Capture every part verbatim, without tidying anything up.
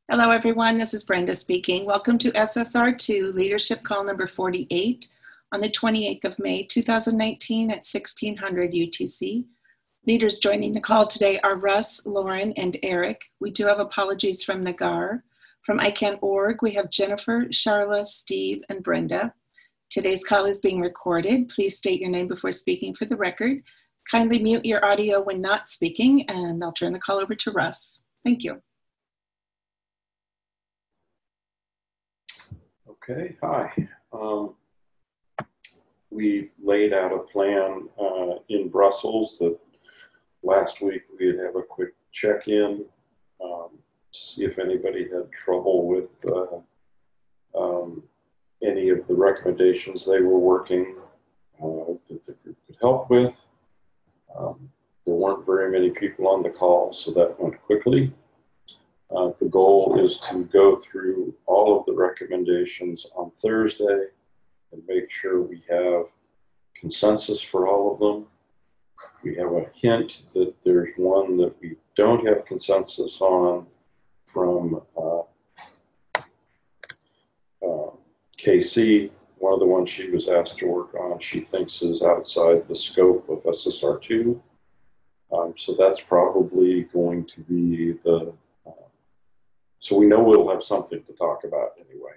Hello, everyone. This is Brenda speaking. Welcome to S S R two Leadership Call number forty-eight on the twenty-eighth of May, two thousand nineteen at sixteen hundred U T C. Leaders joining the call today are Russ, Lauren, and Eric. We do have apologies from Nagar. From I CAN dot org, we have Jennifer, Charla, Steve, and Brenda. Today's call is being recorded. Please state your name before speaking for the record. Kindly mute your audio when not speaking, and I'll turn the call over to Russ. Thank you. Okay, hi. Um, we laid out a plan uh, in Brussels that last week we'd have a quick check-in, um, see if anybody had trouble with uh, um, any of the recommendations they were working uh, that the group could help with. Um, there weren't very many people on the call, so that went quickly. Uh, the goal is to go through all of the recommendations on Thursday and make sure we have consensus for all of them. We have a hint that there's one that we don't have consensus on from uh, uh, K C. One of the ones she was asked to work on, she thinks is outside the scope of S S R two. Um, so that's probably going to be the So we know we'll have something to talk about anyway.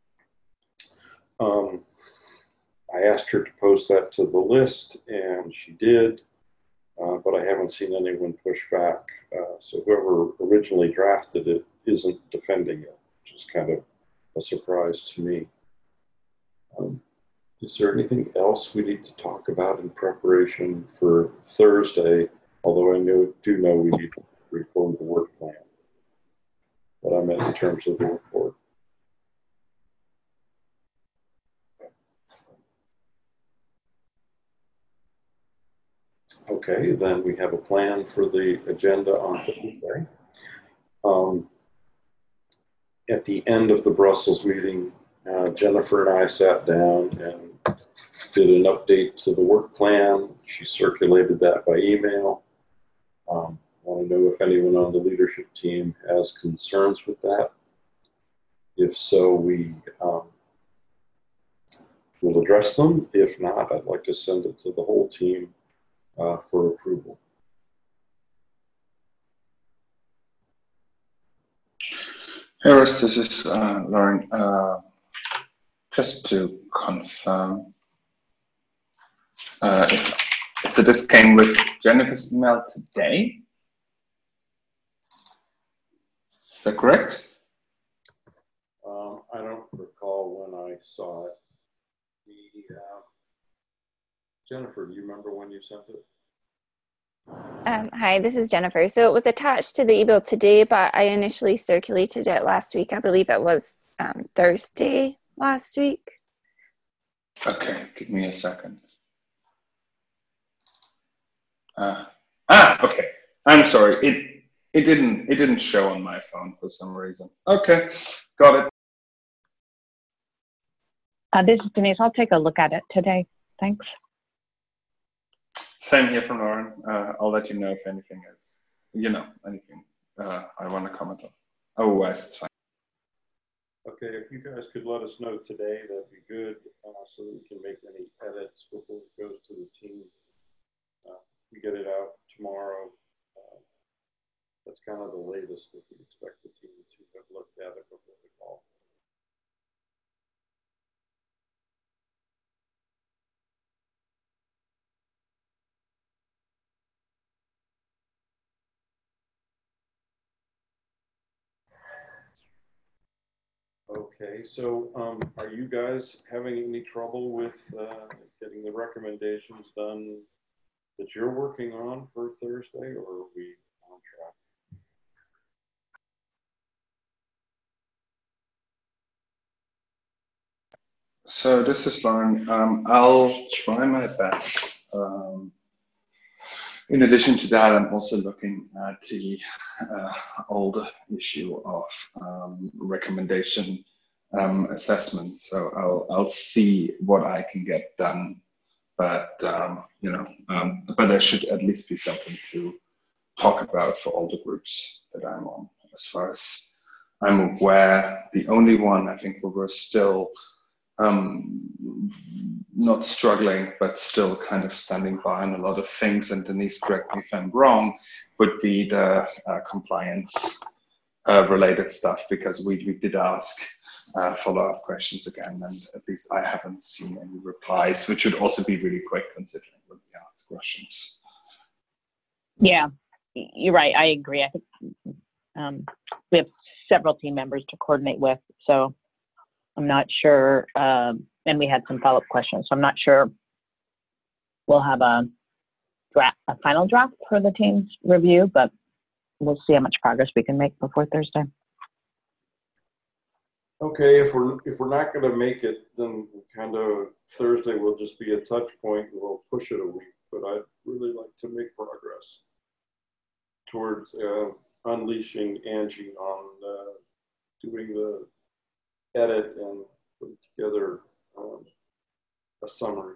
Um, I asked her to post that to the list, and she did, uh, but I haven't seen anyone push back. Uh, so whoever originally drafted it isn't defending it, which is kind of a surprise to me. Um, is there anything else we need to talk about in preparation for Thursday? Although I know, do know we need to reform the work plan. What I meant in terms of the report. Okay, then we have a plan for the agenda on Thursday. Um, at the end of the Brussels meeting, uh, Jennifer and I sat down and did an update to the work plan. She circulated that by email. Um, I want to know if anyone on the leadership team has concerns with that. If so, we um, will address them. If not, I'd like to send it to the whole team uh, for approval. Hey, Russ, this is uh, Lauren. Uh, just to confirm, uh, if, so this came with Jennifer's email today. Is that correct? Um, I don't recall when I saw it. The, uh, Jennifer, do you remember when you sent it? Um, hi, this is Jennifer. So it was attached to the email today, but I initially circulated it last week. I believe it was um, Thursday last week. Okay, give me a second. Uh, ah, okay. I'm sorry. It it didn't it didn't show on my phone for some reason. Okay, got it. Uh, this is Denise. I'll take a look at it today. Thanks. Same here from Lauren. Uh, I'll let you know if anything is, you know, anything uh, I want to comment on. Otherwise, it's fine. Okay, if you guys could let us know today, that'd be good, uh, so that we can make any edits before it goes to the team. Uh, we get it out tomorrow. Uh, that's kind of the latest that we expect the team to have looked at it before the call. Okay, so um, are you guys having any trouble with uh, getting the recommendations done that you're working on for Thursday, or are we on track? So this is Lauren. Um, I'll try my best. Um, in addition to that, I'm also looking at the uh, older issue of um, recommendation um, assessment. So I'll I'll see what I can get done. But um, you know, um, but there should at least be something to talk about for all the groups that I'm on, as far as I'm aware. The only one I think where we're still um, not struggling, but still kind of standing by on a lot of things, and Denise, correct me if I'm wrong, would be the uh, compliance uh, related stuff, because we, we did ask uh, follow-up questions again, and at least I haven't seen any replies, which would also be really quick considering when we ask questions. Yeah, you're right. I agree. I think um, we have several team members to coordinate with, so I'm not sure. Um, and we had some follow-up questions, so I'm not sure we'll have a draft, a final draft for the team's review, but we'll see how much progress we can make before Thursday. Okay, if we're if we're not going to make it, then kind of Thursday will just be a touch point, and we'll push it a week. But I'd really like to make progress towards uh, unleashing Angie on uh, doing the edit and putting together um, a summary.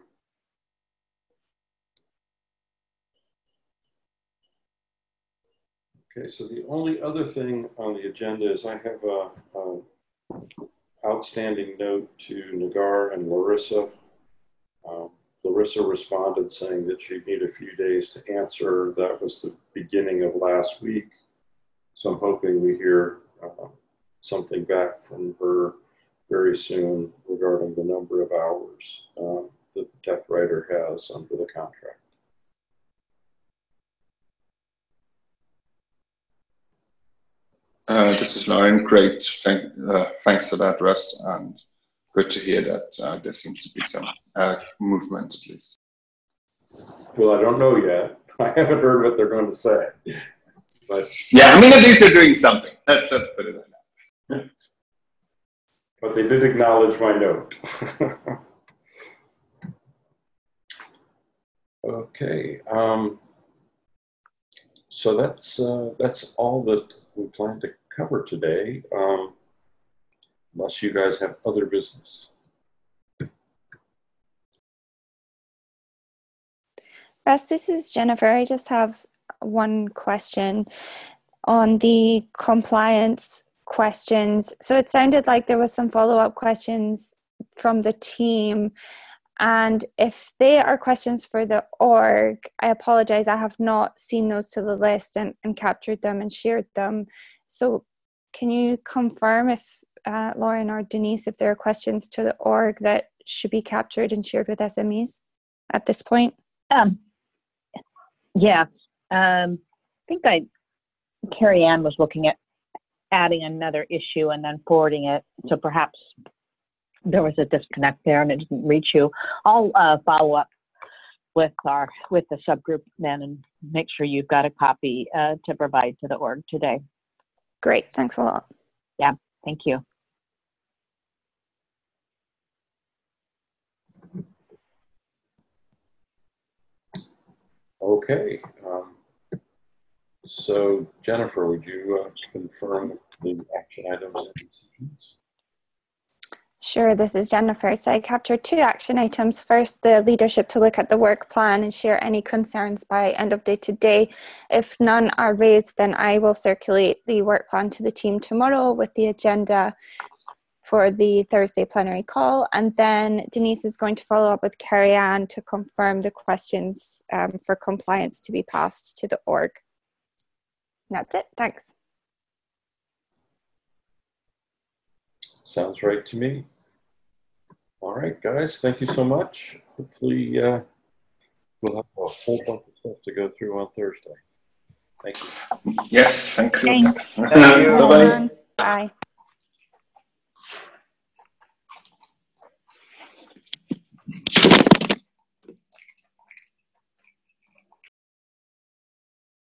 Okay, so the only other thing on the agenda is I have a, a outstanding note to Nagar and Larissa. Um, Larissa responded saying that she'd need a few days to answer. That was the beginning of last week. So I'm hoping we hear uh, something back from her very soon regarding the number of hours um, that the tech writer has under the contract. Uh, this is Lauren. Great. Thank, uh, thanks for that, Russ. And good to hear that uh, there seems to be some uh, movement, at least. Well, I don't know yet. I haven't heard what they're going to say. But yeah, I mean, at least they're doing something. Let's, let's put it like that. But they did acknowledge my note. Okay. Um, so that's uh, that's all that we plan to cover today, um, unless you guys have other business. Russ, this is Jennifer. I just have one question on the compliance questions. So it sounded like there was some follow-up questions from the team. And if they are questions for the org, I apologize, I have not seen those to the list and, and captured them and shared them. So can you confirm if, uh, Lauren or Denise, if there are questions to the org that should be captured and shared with S M Es at this point? Um, yeah, um, I think I, Carrie Ann was looking at adding another issue and then forwarding it. So perhaps there was a disconnect there and it didn't reach you. I'll uh, follow up with our with the subgroup then and make sure you've got a copy uh, to provide to the org today. Great, thanks a lot. Yeah, thank you. Okay. Um, so Jennifer, would you uh, confirm the action items and decisions? Sure, this is Jennifer. So I captured two action items. First, the leadership to look at the work plan and share any concerns by end of day today. If none are raised, then I will circulate the work plan to the team tomorrow with the agenda for the Thursday plenary call. And then Denise is going to follow up with Carrie Ann to confirm the questions um, for compliance to be passed to the org. And that's it. Thanks. Sounds right to me. All right, guys, thank you so much. Hopefully uh, we'll have a whole bunch of stuff to go through on Thursday. Thank you. Yes, thank you. Thanks. Thank you. Bye-bye. Bye.